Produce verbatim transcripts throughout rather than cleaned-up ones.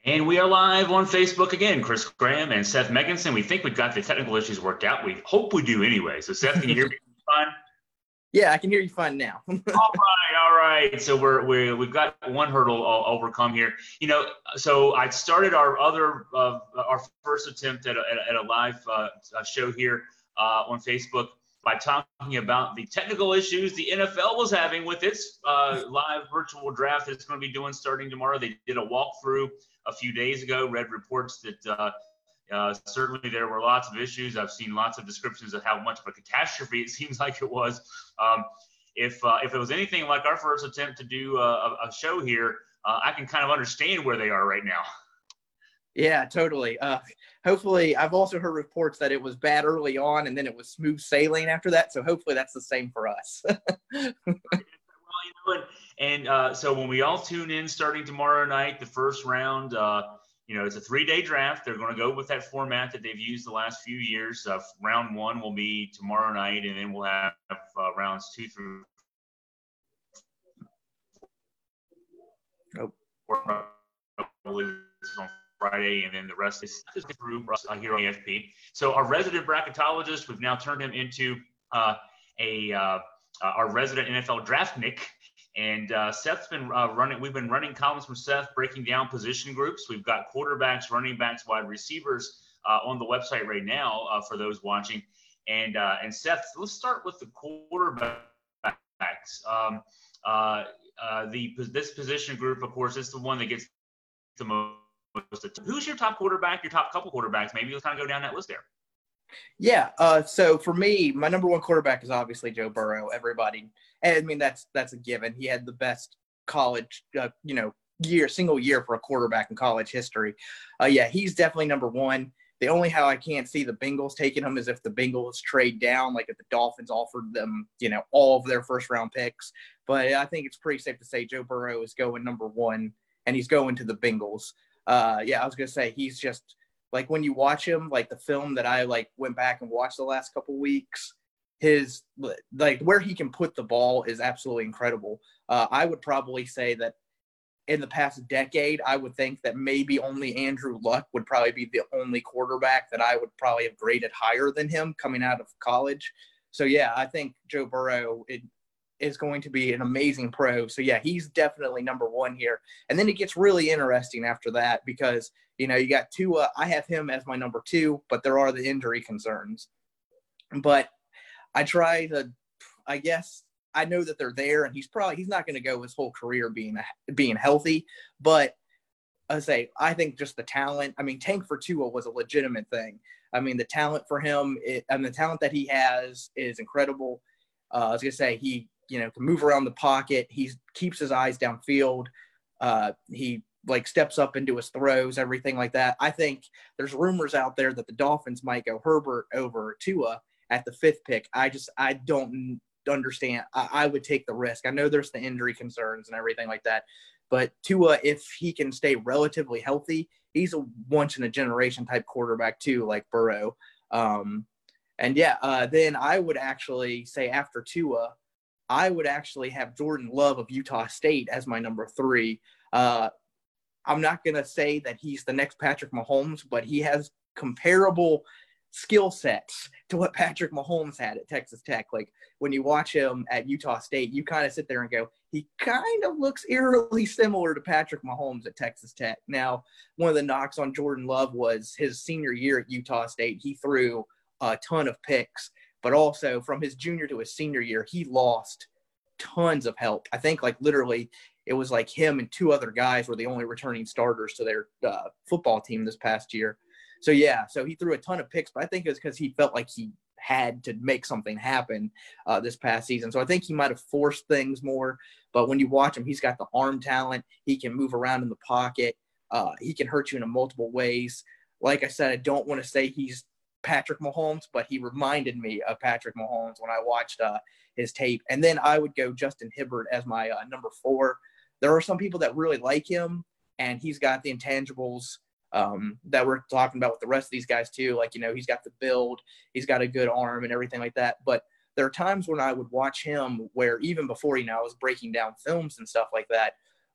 And we are live on Facebook again. Chris Graham and Seth Meganson. We think we've got the technical issues worked out. We hope we do anyway. So, Seth, can you hear me fine? Yeah, I can hear you fine now. all right, all right. So we're, we're we've got one hurdle overcome here. You know, so I started our other uh, our first attempt at a, at a live uh, show here uh, on Facebook by talking about the technical issues the N F L was having with its uh, live virtual draft that it's going to be doing starting tomorrow. They did a walkthrough a few days ago. Read reports that. Uh, Uh, certainly, there were lots of issues. I've seen lots of descriptions of how much of a catastrophe it seems like it was. Um, if uh, if it was anything like our first attempt to do a, a show here, uh, I can kind of understand where they are right now. Yeah, totally. Uh, hopefully, I've also heard reports that it was bad early on, and then it was smooth sailing after that. So hopefully, that's the same for us. Well, you know, and, and uh, so when we all tune in starting tomorrow night, the first round. Uh, You know, it's a three-day draft. They're going to go with that format that they've used the last few years. Uh, round one will be tomorrow night, and then we'll have uh, rounds two through oh. four on Friday, and then the rest is through uh, here on E F P. So our resident bracketologist, we've now turned him into uh, a uh, our resident N F L draftnik. And uh, Seth's been uh, running, we've been running columns from Seth, breaking down position groups. We've got quarterbacks, running backs, wide receivers uh, on the website right now uh, for those watching. And uh, and Seth, let's start with the quarterbacks. Um, uh, uh, the This position group, of course, is the one that gets the most. Who's your top quarterback, your top couple quarterbacks? Maybe let's kind of go down that list there. Yeah, uh, so for me, my number one quarterback is obviously Joe Burrow. Everybody, and I mean that's that's a given. He had the best college, uh, you know, year single year for a quarterback in college history. Uh, yeah, he's definitely number one. The only how I can't see the Bengals taking him is if the Bengals trade down, like if the Dolphins offered them, you know, all of their first round picks. But I think it's pretty safe to say Joe Burrow is going number one, and he's going to the Bengals. Uh, yeah, I was gonna say he's just. Like when you watch him, like the film that I like went back and watched the last couple of weeks, his like where he can put the ball is absolutely incredible. Uh, I would probably say that in the past decade, I would think that maybe only Andrew Luck would probably be the only quarterback that I would probably have graded higher than him coming out of college. So yeah, I think Joe Burrow it, is going to be an amazing pro. So yeah, he's definitely number one here. And then it gets really interesting after that because you know, you got Tua. I have him as my number two, but there are the injury concerns. But I try to, I guess, I know that they're there, and he's probably he's not going to go his whole career being being healthy. But I say, I think just the talent. I mean, Tank for Tua was a legitimate thing. I mean, the talent for him it, and the talent that he has is incredible. Uh, I was going to say he, you know, can move around the pocket. He keeps his eyes downfield. Uh, he like steps up into his throws, everything like that. I think there's rumors out there that the Dolphins might go Herbert over Tua at the fifth pick. I just, I don't understand. I, I would take the risk. I know there's the injury concerns and everything like that, but Tua, if he can stay relatively healthy, he's a once in a generation type quarterback too, like Burrow. Um, and yeah, uh, then I would actually say after Tua, I would actually have Jordan Love of Utah State as my number three. Uh, I'm not going to say that he's the next Patrick Mahomes, but he has comparable skill sets to what Patrick Mahomes had at Texas Tech. Like when you watch him at Utah State, you kind of sit there and go, he kind of looks eerily similar to Patrick Mahomes at Texas Tech. Now, one of the knocks on Jordan Love was his senior year at Utah State. He threw a ton of picks, but also from his junior to his senior year, he lost tons of help. I think like literally it was like him and two other guys were the only returning starters to their uh, football team this past year. So, yeah, so he threw a ton of picks, but I think it was because he felt like he had to make something happen uh, this past season. So I think he might have forced things more. But when you watch him, he's got the arm talent. He can move around in the pocket. Uh, he can hurt you in multiple ways. Like I said, I don't want to say he's Patrick Mahomes, but he reminded me of Patrick Mahomes when I watched uh, his tape. And then I would go Justin Hibbert as my uh, number four. There are some people that really like him, and he's got the intangibles um, that we're talking about with the rest of these guys too. Like, you know, he's got the build, he's got a good arm and everything like that. But there are times when I would watch him where even before, you know, I was breaking down films and stuff like that,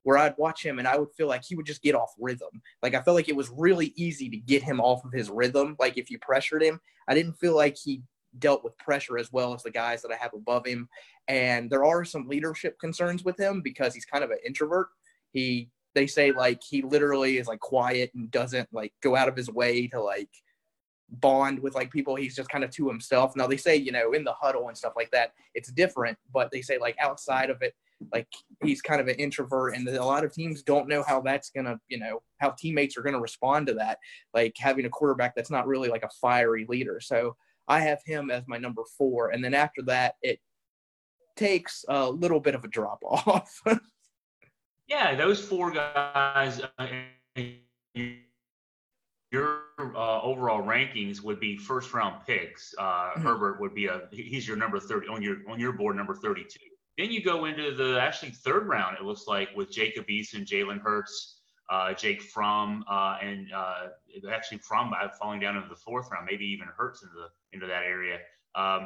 where I'd watch him and I would feel like he would just get off rhythm. Like I felt like it was really easy to get him off of his rhythm. Like if you pressured him, I didn't feel like he dealt with pressure as well as the guys that I have above him. And there are some leadership concerns with him because he's kind of an introvert. He, they say like he literally is like quiet and doesn't like go out of his way to like bond with like people. He's just kind of to himself. Now they say, you know, in the huddle and stuff like that, it's different, but they say like outside of it, like he's kind of an introvert, and a lot of teams don't know how that's going to, you know, how teammates are going to respond to that. Like having a quarterback that's not really like a fiery leader. So I have him as my number four. And then after that, it takes a little bit of a drop off. Yeah, those four guys, uh, your uh, overall rankings would be first round picks. Uh, mm-hmm. Herbert would be a, he's your number thirty on your, on your board, number thirty-two. Then you go into the actually third round, it looks like, with Jacob Eason, Jalen Hurts, uh, Jake Fromm, uh, and uh, actually Fromm falling down into the fourth round, maybe even Hurts into the, into that area. Um,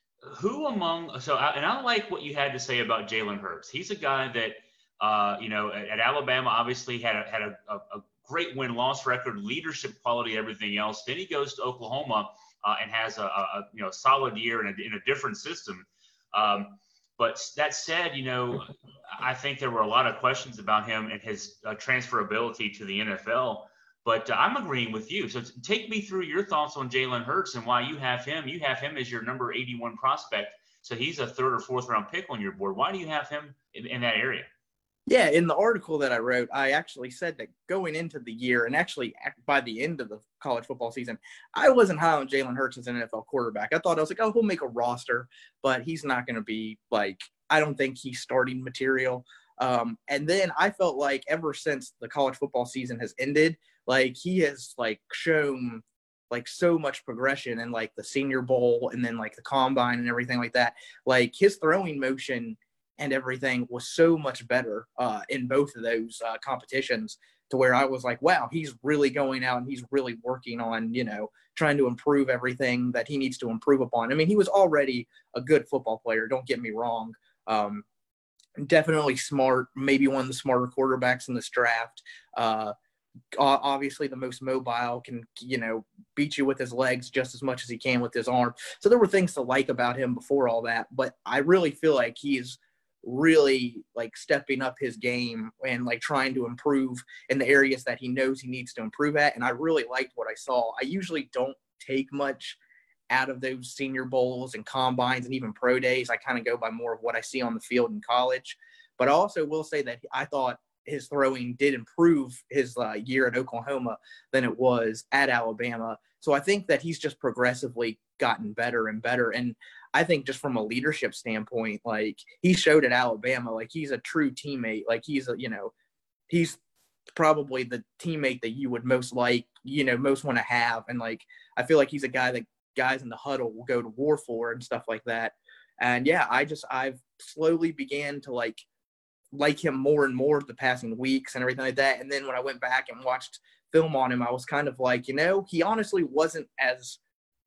who among, so, and I like what you had to say about Jalen Hurts. He's a guy that, uh, you know, at, at Alabama, obviously had a, had a, a, a great win-loss record, leadership quality, everything else. Then he goes to Oklahoma uh, and has a, a, you know, solid year in a, in a different system. Um, But that said, you know, I think there were a lot of questions about him and his uh, transferability to the N F L. But uh, I'm agreeing with you. So take me through your thoughts on Jalen Hurts and why you have him. You have him as your number eighty-one prospect. So he's a third or fourth round pick on your board. Why do you have him in, in that area? Yeah, in the article that I wrote, I actually said that going into the year and actually by the end of the college football season, I wasn't high on Jalen Hurts as an N F L quarterback. I thought I was like, oh, he'll make a roster, but he's not going to be like, I don't think he's starting material. Um, and then I felt like ever since the college football season has ended, like he has like shown like so much progression in like the Senior Bowl and then like the combine and everything like that. Like his throwing motion and everything was so much better uh, in both of those uh, competitions, to where I was like, wow, he's really going out and he's really working on, you know, trying to improve everything that he needs to improve upon. I mean, he was already a good football player. Don't get me wrong. Um, definitely smart, maybe one of the smarter quarterbacks in this draft. Uh, obviously the most mobile, can, you know, beat you with his legs just as much as he can with his arm. So there were things to like about him before all that, but I really feel like he's really like stepping up his game and like trying to improve in the areas that he knows he needs to improve at. And I really liked what I saw. I usually don't take much out of those Senior Bowls and combines and even pro days. I kind of go by more of what I see on the field in college. But I also will say that I thought his throwing did improve his uh, year at Oklahoma than it was at Alabama. So I think that he's just progressively gotten better and better. And I think just from a leadership standpoint, like he showed at Alabama, like he's a true teammate. Like he's a, you know, he's probably the teammate that you would most like, you know, most want to have. And like, I feel like he's a guy that guys in the huddle will go to war for and stuff like that. And yeah, I just, I've slowly began to like, like him more and more the passing weeks and everything like that. And then when I went back and watched film on him, I was kind of like, you know, he honestly wasn't as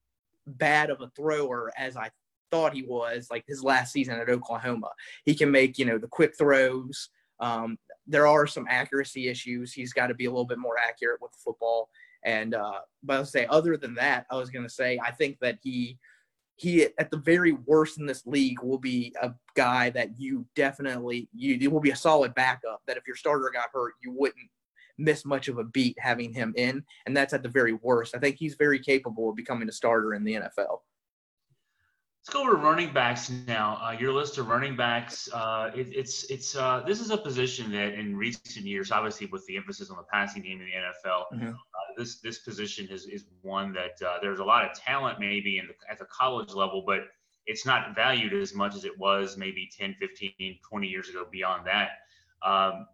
bad of a thrower as I thought he was, like his last season at Oklahoma. He can make, you know, the quick throws. Um, there are some accuracy issues. He's got to be a little bit more accurate with the football. And, uh, but I'll say, other than that, I was going to say, I think that he, he at the very worst in this league will be a guy that you definitely, you, it will be a solid backup that if your starter got hurt, you wouldn't miss much of a beat having him in. And that's at the very worst. I think he's very capable of becoming a starter in the N F L. Let's go over to running backs now. Uh, your list of running backs, uh, it, it's it's uh, this is a position that in recent years, obviously with the emphasis on the passing game in the N F L, mm-hmm. uh, this this position is is one that uh, there's a lot of talent maybe in the, at the college level, but it's not valued as much as it was maybe ten, fifteen, twenty years ago beyond that. Um,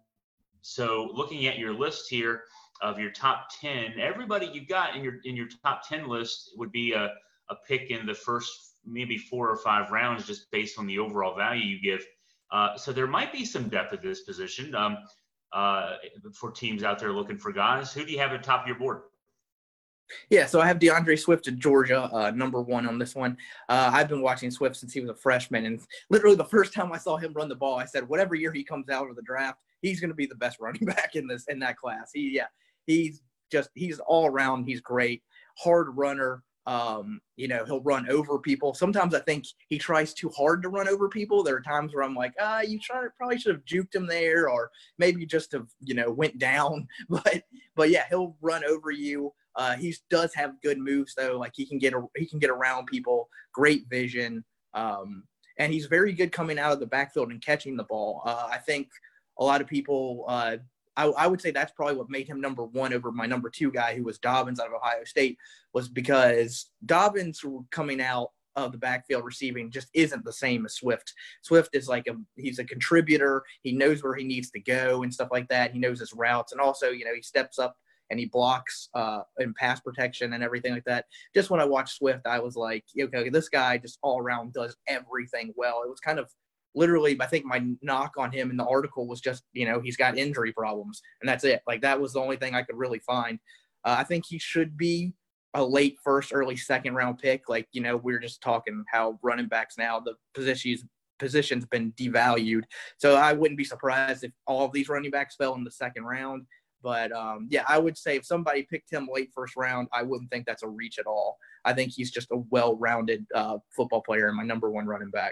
so looking at your list here of your top ten, everybody you got in your in your top ten list would be a, a pick in the first maybe four or five rounds just based on the overall value you give. Uh, so there might be some depth at this position um, uh, for teams out there looking for guys. Who do you have at the top of your board? Yeah, so I have DeAndre Swift at Georgia, uh, number one on this one. Uh, I've been watching Swift since he was a freshman, and literally the first time I saw him run the ball, I said, whatever year he comes out of the draft, he's going to be the best running back in this in that class. He, yeah, he's just he's all around. He's great, hard runner. Um, you know, he'll run over people. Sometimes I think he tries too hard to run over people. There are times where I'm like, ah, you try, probably should have juked him there, or maybe just have, you know, went down. But, but yeah, he'll run over you. Uh, he does have good moves though. Like he can get, a, he can get around people, great vision. Um, and he's very good coming out of the backfield and catching the ball. Uh, I think a lot of people, uh, I, I would say that's probably what made him number one over my number two guy, who was Dobbins out of Ohio State, was because Dobbins coming out of the backfield receiving just isn't the same as Swift. Swift is like a, he's a contributor. He knows where he needs to go and stuff like that. He knows his routes. And also, you know, he steps up and he blocks uh, in pass protection and everything like that. Just when I watched Swift, I was like, okay, this guy just all around does everything well. It was kind of literally, I think my knock on him in the article was just, you know, he's got injury problems, and that's it. Like that was the only thing I could really find. Uh, I think he should be a late first, early second round pick. Like, you know, we we're just talking how running backs now, the positions position's been devalued. So I wouldn't be surprised if all of these running backs fell in the second round. But um, yeah, I would say if somebody picked him late first round, I wouldn't think that's a reach at all. I think he's just a well-rounded uh, football player and my number one running back.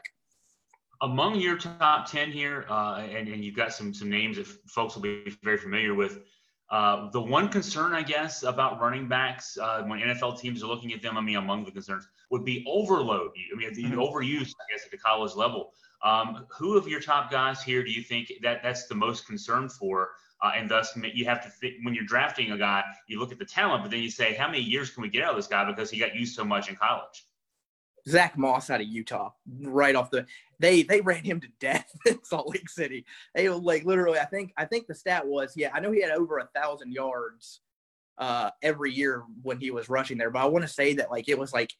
Among your top ten here, uh, and, and you've got some some names that folks will be very familiar with. Uh, the one concern, I guess, about running backs uh, when N F L teams are looking at them, I mean, among the concerns, would be overload. I mean, the mm-hmm. overuse, I guess, at the college level. Um, who of your top guys here do you think that that's the most concern for? Uh, and thus, you have to think, when you're drafting a guy, you look at the talent, but then you say, how many years can we get out of this guy because he got used so much in college? Zach Moss out of Utah, right off the they they ran him to death in Salt Lake City. They like literally, I think I think the stat was, yeah, I know he had over a thousand yards uh, every year when he was rushing there, but I want to say that like it was like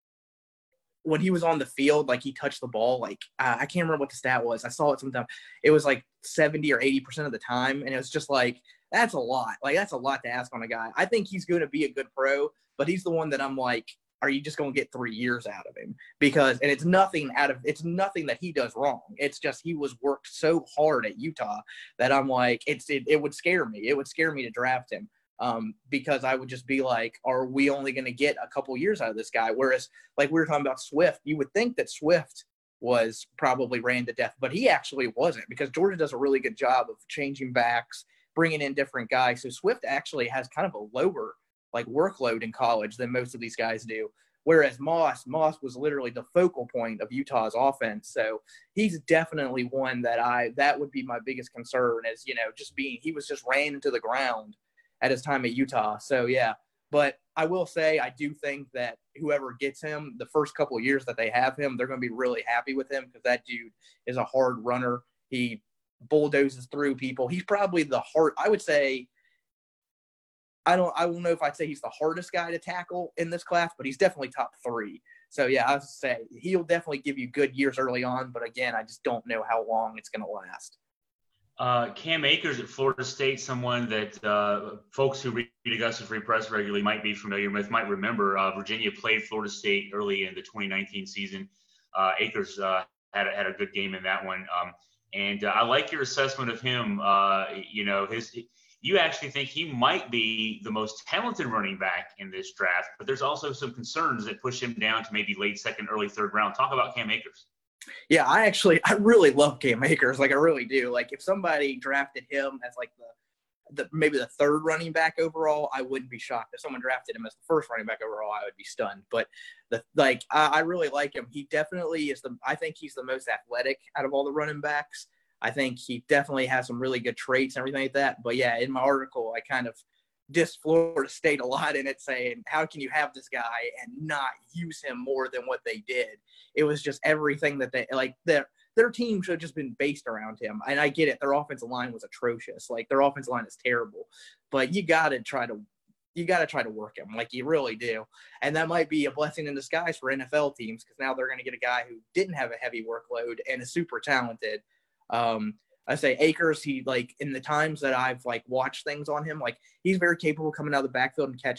when he was on the field, like he touched the ball, like uh, I can't remember what the stat was. I saw it sometime. It was like seventy or eighty percent of the time, and it was just like that's a lot. Like that's a lot to ask on a guy. I think he's going to be a good pro, but he's the one that I'm like, are you just going to get three years out of him? Because, and it's nothing out of, it's nothing that he does wrong. It's just, he was worked so hard at Utah that I'm like, it's, it, it would scare me. It would scare me to draft him um, because I would just be like, are we only going to get a couple years out of this guy? Whereas like we were talking about Swift, you would think that Swift was probably ran to death, but he actually wasn't, because Georgia does a really good job of changing backs, bringing in different guys. So Swift actually has kind of a lower like workload in college than most of these guys do. Whereas Moss, Moss was literally the focal point of Utah's offense. So he's definitely one that I, that would be my biggest concern is, you know, just being, he was just ran into the ground at his time at Utah. So yeah, but I will say, I do think that whoever gets him the first couple of years that they have him, they're going to be really happy with him because that dude is a hard runner. He bulldozes through people. He's probably the hard, I would say, I don't I don't know if I'd say he's the hardest guy to tackle in this class, but he's definitely top three. So, yeah, I would say he'll definitely give you good years early on. But, again, I just don't know how long it's going to last. Uh, Cam Akers at Florida State, someone that uh, folks who read Augusta Free Press regularly might be familiar with, might remember. Uh, Virginia played Florida State early in the twenty nineteen season. Uh, Akers uh, had, a, had a good game in that one. Um, and uh, I like your assessment of him. Uh, you know, his – you actually think he might be the most talented running back in this draft, but there's also some concerns that push him down to maybe late second, early third round. Talk about Cam Akers. Yeah, I actually, I really love Cam Akers. Like, I really do. Like, if somebody drafted him as like the, the maybe the third running back overall, I wouldn't be shocked. If someone drafted him as the first running back overall, I would be stunned. But the like, I, I really like him. He definitely is the, I think he's the most athletic out of all the running backs. I think he definitely has some really good traits and everything like that. But, yeah, in my article, I kind of dissed Florida State a lot in it, saying, how can you have this guy and not use him more than what they did? It was just everything that they – like, their, their team should have just been based around him. And I get it. Their offensive line was atrocious. Like, their offensive line is terrible. But you got to try to – you got to try to work him. Like, you really do. And that might be a blessing in disguise for N F L teams because now they're going to get a guy who didn't have a heavy workload and is super talented. Um, I say Akers, he like in the times that I've like watched things on him, like he's very capable coming out of the backfield and catching.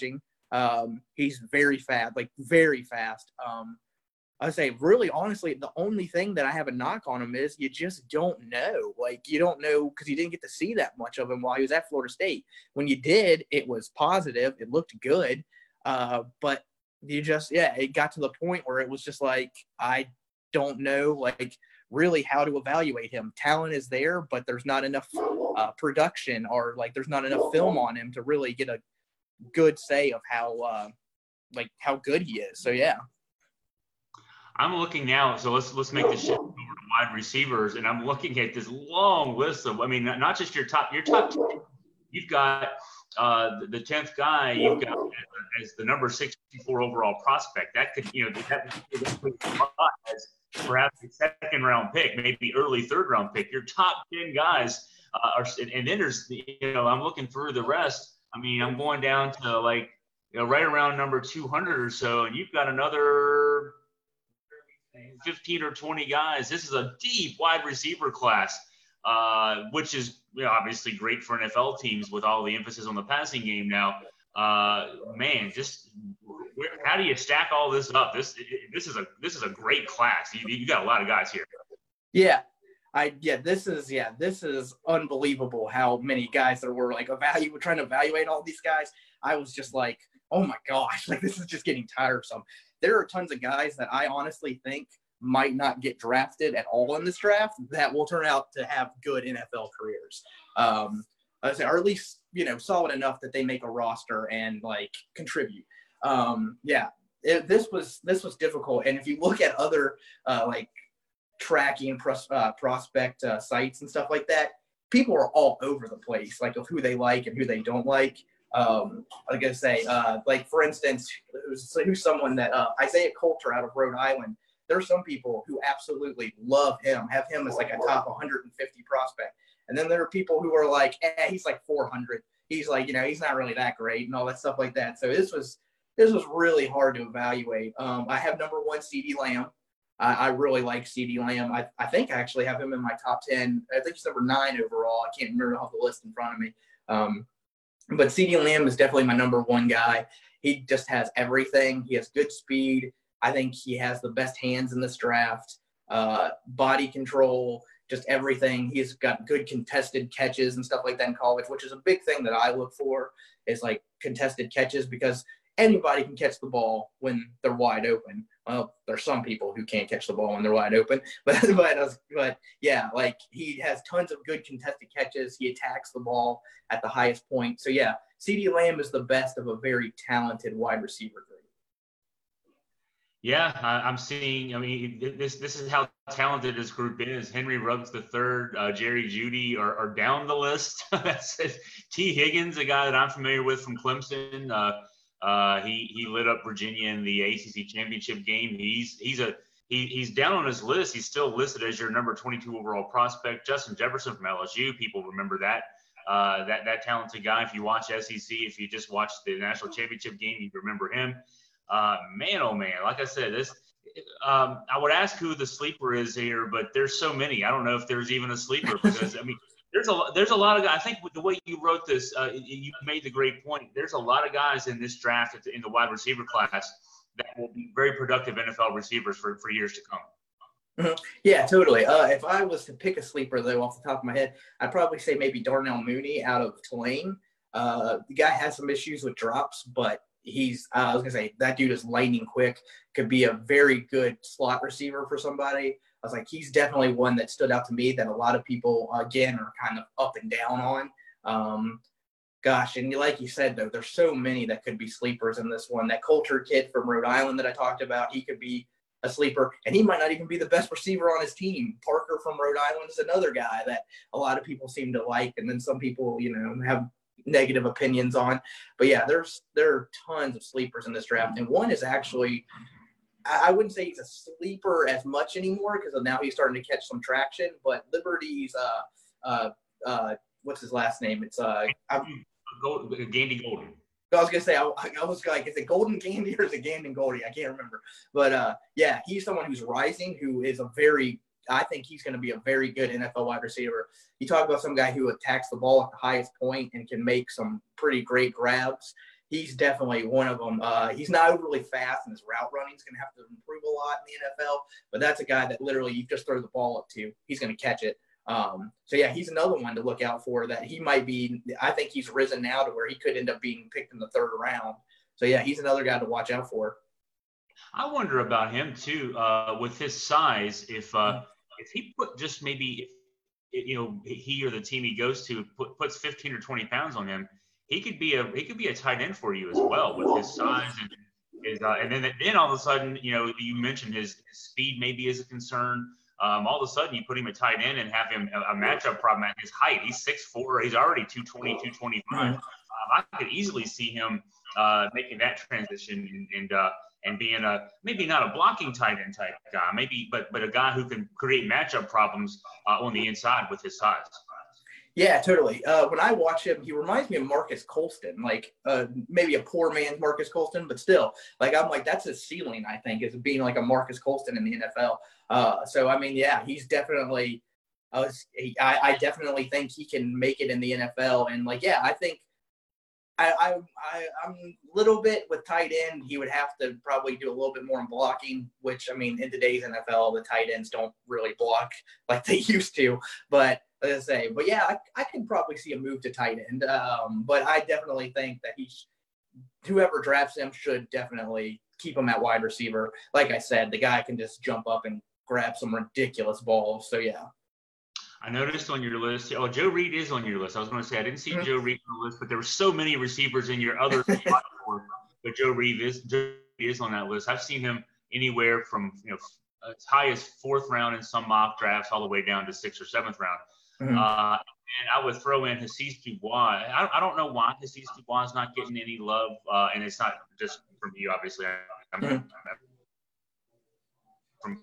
Um, he's very fast, like very fast. Um, I say, really, honestly, the only thing that I have a knock on him is you just don't know. Like, you don't know because you didn't get to see that much of him while he was at Florida State. When you did, it was positive. It looked good. Uh, but you just, yeah, it got to the point where it was just like, I don't know, like, really how to evaluate him. Talent is there, but there's not enough uh, production or, like, there's not enough film on him to really get a good say of how, uh, like, how good he is. So, yeah. I'm looking now, so let's let's make the shift over to wide receivers, and I'm looking at this long list of, I mean, not just your top, your top ten. You've got uh, the tenth guy. You've got as the number sixty-four overall prospect. That could, you know, that would as perhaps a second round pick, maybe early third round pick. Your top ten guys uh, are, and then there's, you know, I'm looking through the rest. I mean, I'm going down to like, you know, right around number two hundred or so, and you've got another fifteen or twenty guys. This is a deep wide receiver class, uh, which is, you know, obviously great for N F L teams with all the emphasis on the passing game now. Uh, man, just where, how do you stack all this up? This this is a this is a great class. You, you got a lot of guys here. Yeah, I yeah this is yeah this is unbelievable how many guys there were, like evaluate trying to evaluate all these guys. I was just like, oh my gosh, like this is just getting tiresome. There are tons of guys that I honestly think might not get drafted at all in this draft that will turn out to have good N F L careers. Um, I say, or at least, you know, solid enough that they make a roster and like contribute. Um, yeah, it, this was this was difficult. And if you look at other uh, like tracking pros, uh, prospect uh, sites and stuff like that, people are all over the place, like of who they like and who they don't like. Um, like I say, uh, like for instance, who's, who's someone that uh, Isaiah Coulter out of Rhode Island. There are some people who absolutely love him, have him as like a top one hundred fifty prospect, and then there are people who are like, eh, he's like four hundred. He's like, you know, he's not really that great and all that stuff like that. So this was this was really hard to evaluate. Um, I have number one CeeDee Lamb. I, I really like CeeDee Lamb. I, I think I actually have him in my top ten. I think he's number nine overall. I can't remember off the list in front of me. Um, But CeeDee Lamb is definitely my number one guy. He just has everything. He has good speed. I think he has the best hands in this draft, uh, body control, just everything. He's got good contested catches and stuff like that in college, which is a big thing that I look for is like contested catches because anybody can catch the ball when they're wide open. Well, there's some people who can't catch the ball when they're wide open, but but but yeah, like he has tons of good contested catches. He attacks the ball at the highest point. So yeah, CeeDee Lamb is the best of a very talented wide receiver group. Yeah, I, I'm seeing. I mean, this this is how talented this group is. Henry Ruggs the third, uh, Jerry Jeudy are, are down the list. That's it. T. Higgins, a guy that I'm familiar with from Clemson. Uh, uh, he he lit up Virginia in the A C C championship game. He's he's a he, he's down on his list. He's still listed as your number twenty-two overall prospect. Justin Jefferson from L S U. People remember that. Uh, that that talented guy. If you watch S E C, if you just watch the national championship game, you remember him. Uh, man, oh man, like I said, this. Um, I would ask who the sleeper is here, but there's so many. I don't know if there's even a sleeper because I mean, there's a there's a lot of guys. I think with the way you wrote this, uh, you made the great point. There's a lot of guys in this draft in the wide receiver class that will be very productive N F L receivers for, for years to come. Mm-hmm. Yeah, totally. Uh, if I was to pick a sleeper, though, off the top of my head, I'd probably say maybe Darnell Mooney out of Tulane. Uh, the guy has some issues with drops, but he's, uh, I was going to say, that dude is lightning quick, could be a very good slot receiver for somebody. I was like, he's definitely one that stood out to me that a lot of people, again, are kind of up and down on. Um, gosh, and like you said, though, there's so many that could be sleepers in this one. That Coulter kid from Rhode Island that I talked about, he could be a sleeper, and he might not even be the best receiver on his team. Parker from Rhode Island is another guy that a lot of people seem to like, and then some people, you know, have negative opinions on. But yeah, there's there are tons of sleepers in this draft, and one is actually, I wouldn't say he's a sleeper as much anymore because now he's starting to catch some traction. But Liberty's, uh, uh, uh, what's his last name? It's uh, I'm, Gandy Golden. I was gonna say, I, I was like, is it Golden Gandy or is it Gandy Goldie? I can't remember. But uh, yeah, he's someone who's rising, who is a very, I think he's going to be a very good N F L wide receiver. You talk about some guy who attacks the ball at the highest point and can make some pretty great grabs. he's definitely one of them. Uh, he's not overly fast, and his route running is going to have to improve a lot in the N F L. But that's a guy that literally you just throw the ball up to, he's going to catch it. Um, so yeah, he's another one to look out for. That he might be. I think he's risen now to where he could end up being picked in the third round. So yeah, he's another guy to watch out for. I wonder about him too, uh, with his size. If uh, if he put just maybe, if, you know, he or the team he goes to put, puts fifteen or twenty pounds on him, he could be a he could be a tight end for you as well with his size and his uh, and then then all of a sudden, you know, you mentioned his, his speed maybe is a concern. Um, all of a sudden, you put him at tight end and have him a, a matchup problem at his height. He's six foot four. He's already two twenty, two twenty-five. Um, I could easily see him uh, making that transition and and, uh, and being a maybe not a blocking tight end type guy, maybe, but but a guy who can create matchup problems uh, on the inside with his size. Yeah, totally. Uh, when I watch him, he reminds me of Marcus Colston, like uh, maybe a poor man's Marcus Colston, but still, like I'm like that's his ceiling. I think is being like a Marcus Colston in the N F L. Uh, so I mean, yeah, he's definitely. I was. He, I, I definitely think he can make it in the N F L, and like, yeah, I think. I, I, I, I'm a little bit with tight end. He would have to probably do a little bit more in blocking, which, I mean, in today's N F L, the tight ends don't really block like they used to. But, as I say, but yeah, I, I can probably see a move to tight end. Um, but I definitely think that he's whoever drafts him should definitely keep him at wide receiver. Like I said, the guy can just jump up and grab some ridiculous balls. So, yeah. I noticed on your list, oh, Joe Reed is on your list. I was going to say I didn't see mm-hmm. Joe Reed on the list, but there were so many receivers in your other spot. But Joe Reed is Joe Reed is on that list. I've seen him anywhere from you know as high as fourth round in some mock drafts, all the way down to sixth or seventh round. Mm-hmm. Uh, and I would throw in Hasise Dubois. I, I don't know why Hasise Dubois is not getting any love, uh, and it's not just from you, obviously. I'm, mm-hmm. From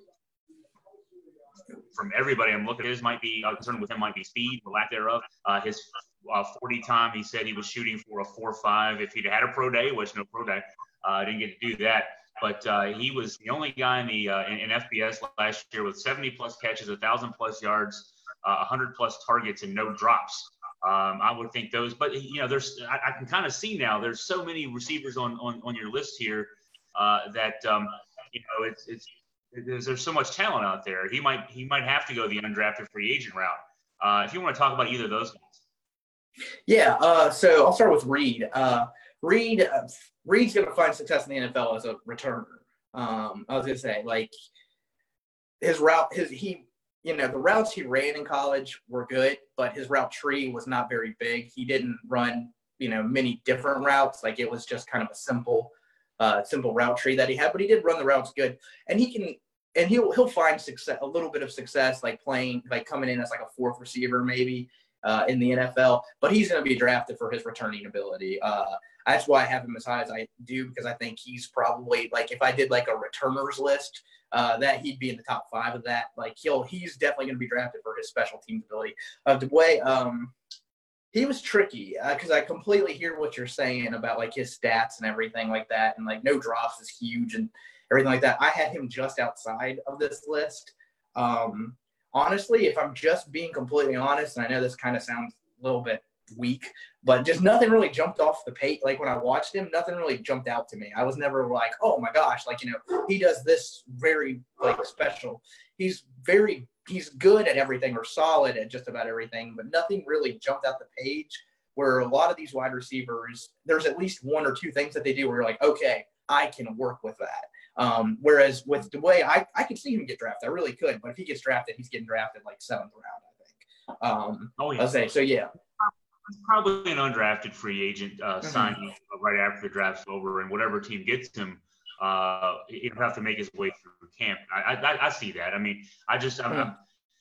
from everybody I'm looking at, his might be uh, concerned with him might be speed or lack thereof. Uh, his uh, forty time, he said he was shooting for a four five. If he'd had a pro day, which no pro day, I uh, didn't get to do that. But uh, he was the only guy in the uh, in, in F B S last year with seventy plus catches, a thousand plus yards, uh, one hundred plus targets, and no drops. Um, I would think those, but you know, there's I, I can kind of see now. There's so many receivers on on, on your list here uh, that um, you know it's it's. There's, there's so much talent out there. He might he might have to go the undrafted free agent route. Uh, if you want to talk about either of those guys. Yeah. Uh, so I'll start with Reed. Uh, Reed uh, Reed's going to find success in the N F L as a returner. Um, I was going to say like his route, his he you know the routes he ran in college were good, but his route tree was not very big. He didn't run you know many different routes. Like it was just kind of a simple. Uh, simple route tree that he had, but he did run the routes good, and he can, and he'll he'll find success, a little bit of success, like playing, like coming in as like a fourth receiver maybe uh, in the N F L. But he's going to be drafted for his returning ability. Uh, that's why I have him as high as I do, because I think he's probably like if I did like a returners list, uh, that he'd be in the top five of that. Like he'll he's definitely going to be drafted for his special teams ability. Uh, Dubois, um, he was tricky because uh, I completely hear what you're saying about like his stats and everything like that. And like no drops is huge and everything like that. I had him just outside of this list. Um, honestly, if I'm just being completely honest, and I know this kind of sounds a little bit weak, but just nothing really jumped off the page. Like when I watched him, nothing really jumped out to me. I was never like, oh my gosh, like, you know, he does this very like special. He's very He's good at everything or solid at just about everything, but nothing really jumped out the page where a lot of these wide receivers, there's at least one or two things that they do where you're like, okay, I can work with that. Um, whereas with Dubois, I, I could see him get drafted. I really could. But if he gets drafted, he's getting drafted like seventh round, I think. Um, oh, yeah. I'll say, so yeah. It's probably an undrafted free agent uh, mm-hmm. signing right after the draft's over, and whatever team gets him, Uh, he'll have to make his way through camp. I, I, I see that. I mean, I just, I'm, I'm,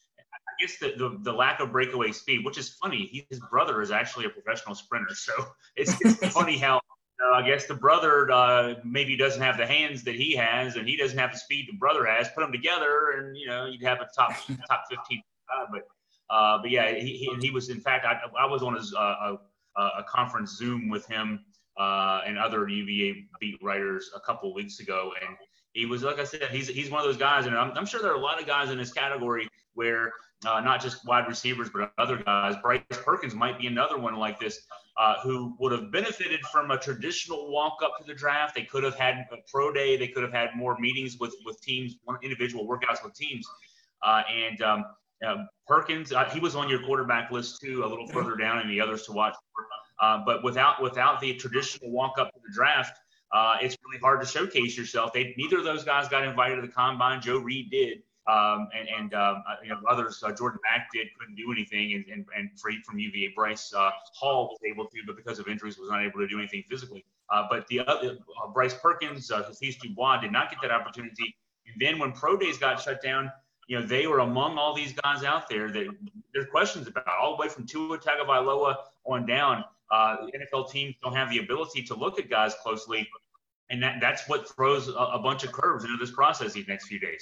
I guess the, the the lack of breakaway speed, which is funny. He, his brother is actually a professional sprinter, so it's, it's funny how uh, I guess the brother uh, maybe doesn't have the hands that he has, and he doesn't have the speed the brother has. Put them together, and you know, you'd have a top top fifteen. Uh, but uh, but yeah, he, he he was in fact I I was on his uh, a, a conference Zoom with him. Uh, and other U V A beat writers a couple of weeks ago, and he was, like I said, he's he's one of those guys, and I'm, I'm sure there are a lot of guys in this category where uh, not just wide receivers, but other guys. Bryce Perkins might be another one like this. uh, who would have benefited from a traditional walk up to the draft. They could have had a pro day. They could have had more meetings with, with teams, one individual workouts with teams. Uh, and um, uh, Perkins, uh, he was on your quarterback list too, a little further down in the others to watch. Uh, but without without the traditional walk up to the draft, uh, it's really hard to showcase yourself. They, neither of those guys got invited to the combine. Joe Reed did. Um, and and um, you know, others, uh, Jordan Mack did, couldn't do anything, and, and, and for, from U V A, Bryce uh, Hall was able to, but because of injuries was not able to do anything physically. Uh, but the other, uh, Bryce Perkins, uh, Hafiz Dubois did not get that opportunity. And then when pro days got shut down, you know, they were among all these guys out there that there's questions about, all the way from Tua Tagovailoa on down. Uh, N F L teams don't have the ability to look at guys closely, and that, that's what throws a, a bunch of curves into this process these next few days.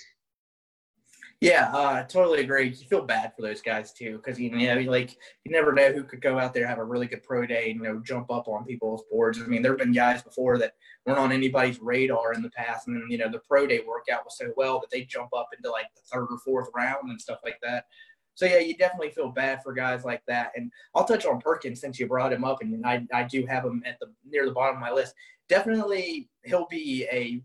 Yeah, uh, I totally agree. You feel bad for those guys too, because you know, like you never know who could go out there, have a really good pro day, and you know, jump up on people's boards. I mean, there have been guys before that weren't on anybody's radar in the past, and then you know, the pro day workout was so well that they jump up into like the third or fourth round and stuff like that. So yeah, you definitely feel bad for guys like that. And I'll touch on Perkins since you brought him up, and I I do have him at the near the bottom of my list. Definitely, he'll be a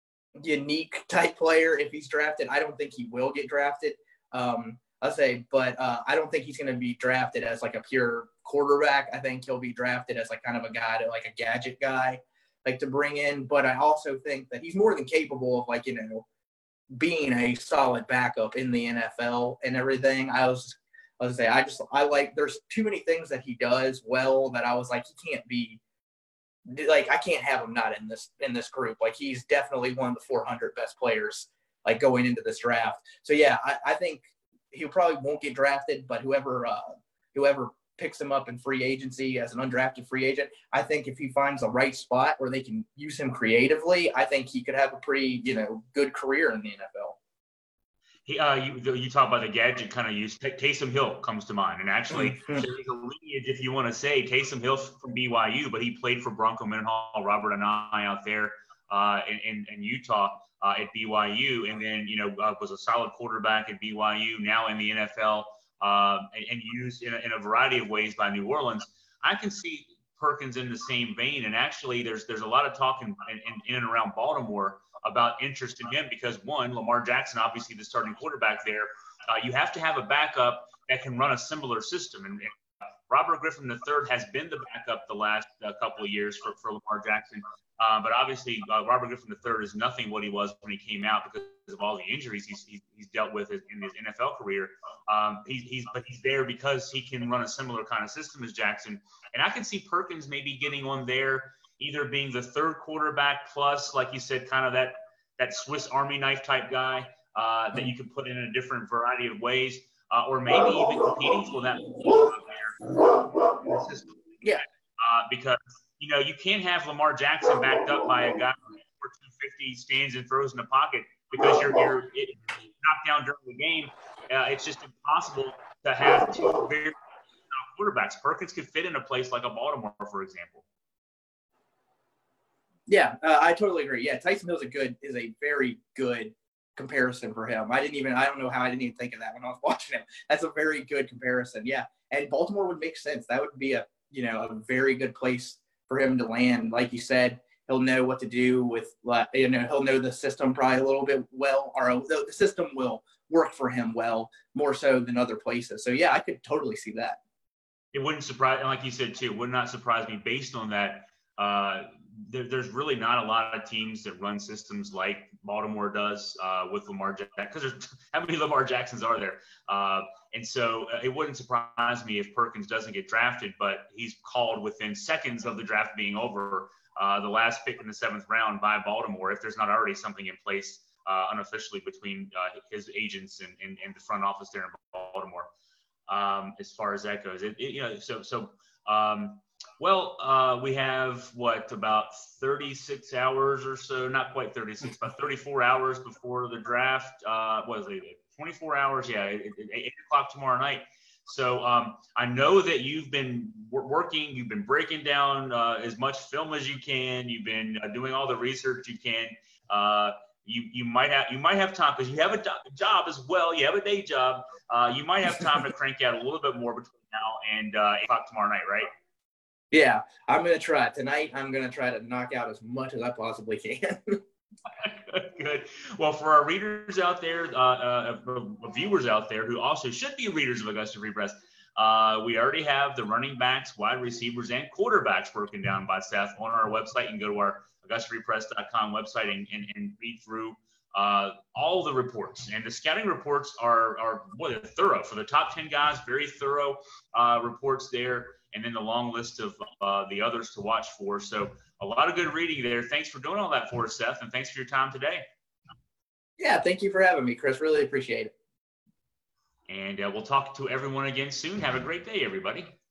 unique type player if he's drafted. I don't think he will get drafted. Um, I'll say, but uh, I don't think he's going to be drafted as like a pure quarterback. I think he'll be drafted as like kind of a guy to like a gadget guy, like to bring in. But I also think that he's more than capable of like, you know, being a solid backup in the N F L and everything. I was, I was say, I just, I like, there's too many things that he does well that I was like, he can't be, like, I can't have him not in this in this group. Like, he's definitely one of the four hundred best players, like, going into this draft. So, yeah, I, I think he probably won't get drafted, but whoever uh, whoever picks him up in free agency as an undrafted free agent, I think if he finds the right spot where they can use him creatively, I think he could have a pretty, you know, good career in the N F L. He, uh, you, you talk about the gadget kind of use. Taysom Hill comes to mind, and actually, Mm-hmm. there's a lineage, if you want to say, Taysom Hill from B Y U, but he played for Bronco Mendenhall, Robert and I out there uh, in, in, in Utah uh, at B Y U, and then you know uh, was a solid quarterback at B Y U, now in the N F L, uh, and, and used in a, in a variety of ways by New Orleans. I can see Perkins in the same vein, and actually, there's there's a lot of talk in, in, in and around Baltimore about interest in him because, one, Lamar Jackson, obviously the starting quarterback there, uh, you have to have a backup that can run a similar system. And, and uh, Robert Griffin the third has been the backup the last uh, couple of years for, for Lamar Jackson. Uh, but obviously, uh, Robert Griffin the third is nothing what he was when he came out because of all the injuries he's, he's, he's dealt with in his N F L career. Um, he's, he's, but he's there because he can run a similar kind of system as Jackson. And I can see Perkins maybe getting on there, either being the third quarterback plus, like you said, kind of that that Swiss Army knife type guy uh, that you can put in a different variety of ways, uh, or maybe even competing for that system. Yeah. Uh, because, you know, you can't have Lamar Jackson backed up by a guy who for two fifty stands and throws in the pocket because you're, you're knocked down during the game. Uh, it's just impossible to have two very quarterbacks. Perkins could fit in a place like a Baltimore, for example. Yeah, uh, I totally agree. Yeah, Taysom Hill's a good is a very good comparison for him. I didn't even I don't know how I didn't even think of that when I was watching him. That's a very good comparison. Yeah, and Baltimore would make sense. That would be a you know a very good place for him to land. Like you said, he'll know what to do with you know he'll know the system probably a little bit well, or the system will work for him well more so than other places. So yeah, I could totally see that. It wouldn't surprise, and like you said too, would not surprise me based on that. Uh, There, there's really not a lot of teams that run systems like Baltimore does uh, with Lamar Jackson, because there's how many Lamar Jacksons are there? Uh, and so uh, it wouldn't surprise me if Perkins doesn't get drafted, but he's called within seconds of the draft being over, uh, the last pick in the seventh round by Baltimore, if there's not already something in place uh, unofficially between uh, his agents and, and, and the front office there in Baltimore. Um, as far as that goes, it, it, you know, so so. Um, Well, uh, we have, what, about thirty-six hours or so, not quite thirty-six, about thirty-four hours before the draft. Uh, what is it, twenty-four hours? Yeah, eight o'clock tomorrow night. So um, I know that you've been working, you've been breaking down uh, as much film as you can. You've been uh, doing all the research you can. Uh, you you might have you might have time because you have a do- job as well. You have a day job. Uh, you might have time to crank out a little bit more between now and uh, eight o'clock tomorrow night, right? Yeah, I'm going to try. Tonight, I'm going to try to knock out as much as I possibly can. Good. Well, for our readers out there, uh, uh, viewers out there who also should be readers of Augusta Free Press, uh, we already have the running backs, wide receivers, and quarterbacks broken down by Seth on our website. You can go to our Augusta Free Press dot com website and, and, and read through uh, all the reports. And the scouting reports are, are boy, they're thorough. For the top ten guys, very thorough uh, reports there. And then the long list of uh, the others to watch for. So a lot of good reading there. Thanks for doing all that for us, Seth, and thanks for your time today. Yeah, thank you for having me, Chris. Really appreciate it. And uh, we'll talk to everyone again soon. Have a great day, everybody.